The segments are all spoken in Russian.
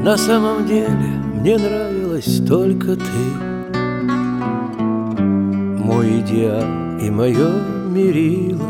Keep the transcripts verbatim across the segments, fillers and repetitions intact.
На самом деле мне нравилась только ты, мой идеал и мое мерило.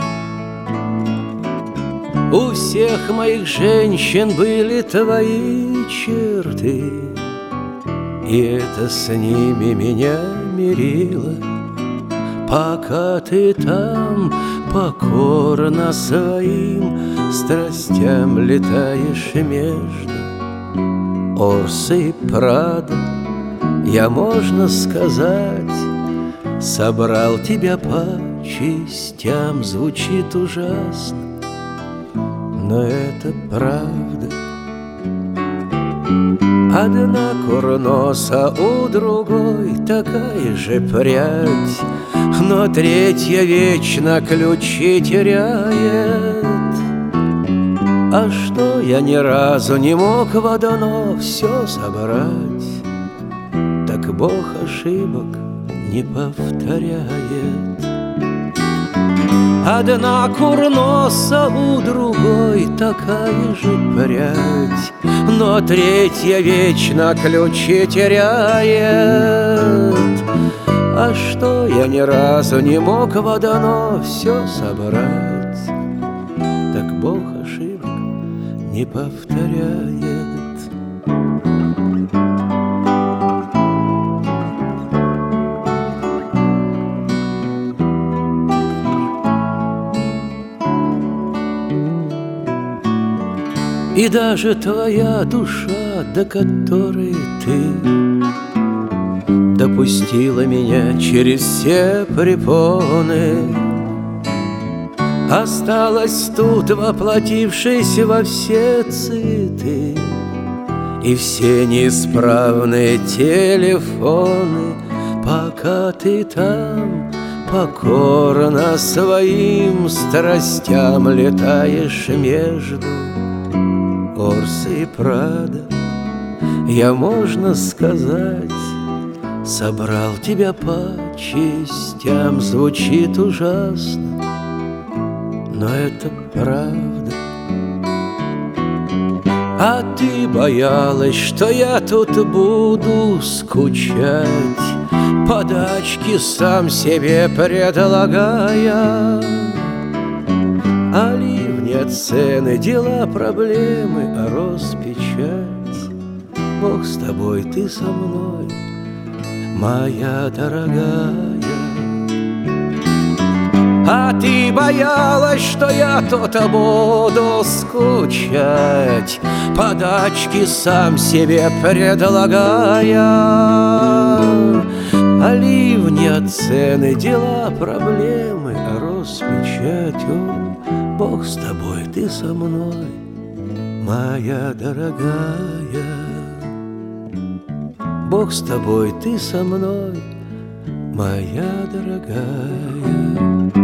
У всех моих женщин были твои черты, и это с ними меня мирило. Пока ты там покорно своим страстям летаешь между Орсой и Прадо, я, можно сказать, собрал тебя по частям. Звучит ужасно, но это правда. Одна курноса, у другой такая же прядь, но третья вечно ключи теряет. А что я ни разу не мог в одно все собрать, так Бог ошибок не повторяет. Одна курноса, у другой такая же прядь, но третья вечно ключи теряет. А что я ни разу не мог в одно все собрать, так Бог ошибок не повторяет. И даже твоя душа, до которой ты допустила меня через все препоны, осталась тут, воплотившись во все цветы и все неисправные телефоны. Пока ты там покорно своим страстям летаешь между Орсой и Прадо, я, можно сказать, собрал тебя по частям. Звучит ужасно, но это правда. А ты боялась, что я тут буду скучать, подачки сам себе предлагая. А ливни, цены, дела, проблемы, а распечать. Бог с тобой, ты со мной, моя дорогая. А ты боялась, что я тут буду скучать, подачки сам себе предлагая. А ливни, цены, дела, проблемы, а распечать. О, Бог с тобой, ты со мной, моя дорогая. Бог с тобой, ты со мной, моя дорогая.